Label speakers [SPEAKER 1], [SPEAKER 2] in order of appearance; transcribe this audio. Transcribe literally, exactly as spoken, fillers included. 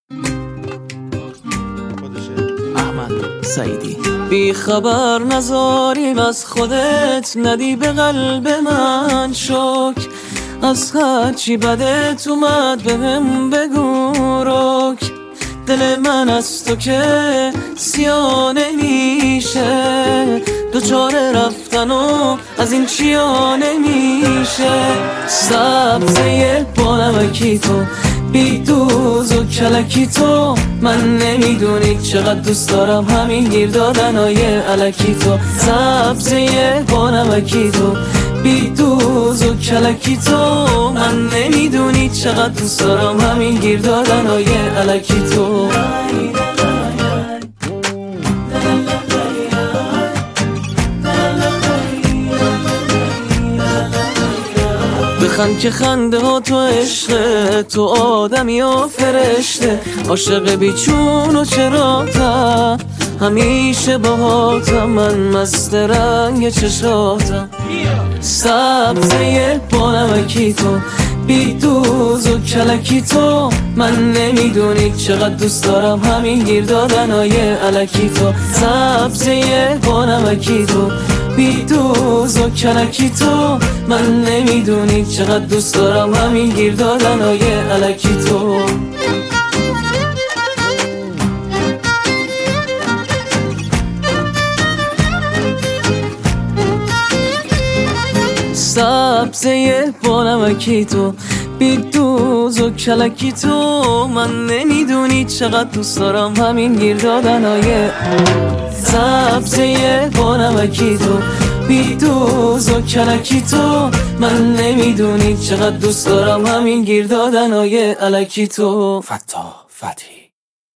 [SPEAKER 1] احمد سعیدی.
[SPEAKER 2] بی خبر نذاریم از خودت، ندی به قلب من شک، از هرچی بدت اومد بهم بگو رک. دل من از تو که سیاه نمیشه، دوچاره رفتن و از این چیا نمیشه. سبزه با نمکی تو، بی دوز و کلکی تو، من نمیدونی چقدر دوست دارم همین گیر دادنای الکی تو. سبزه با نمکی تو، بی دوز و کلکی تو، من نمیدونی چقدر دوست دارم همین گیر دادنای الکی تو. بخند که خنده ها تو عشقه، تو آدمی و فرشته، عاشق بیچون و چراتم، همیشه باهاتم، من مست رنگ چشاتم. سبزه با نمکی تو، بی دوز و کلکی تو، من نمیدونی چقدر دوست دارم همین گیر دادنای الکی تو. سبزه با نمکی تو، بی دوز و کلکی تو، من نمیدونی چقدر دوست دارم همین گیر دادنای الکی تو. سبزه با نمکی تو، بی دوز و کلکی تو، من نمیدونی چقدر دوست دارم همین گیر دادنای. سبزه با نمکی تو، بی دوز و کلکی تو، من نمیدونی چقدر دوست دارم همین گیر دادنای الکی تو.
[SPEAKER 1] فتاح فتحی.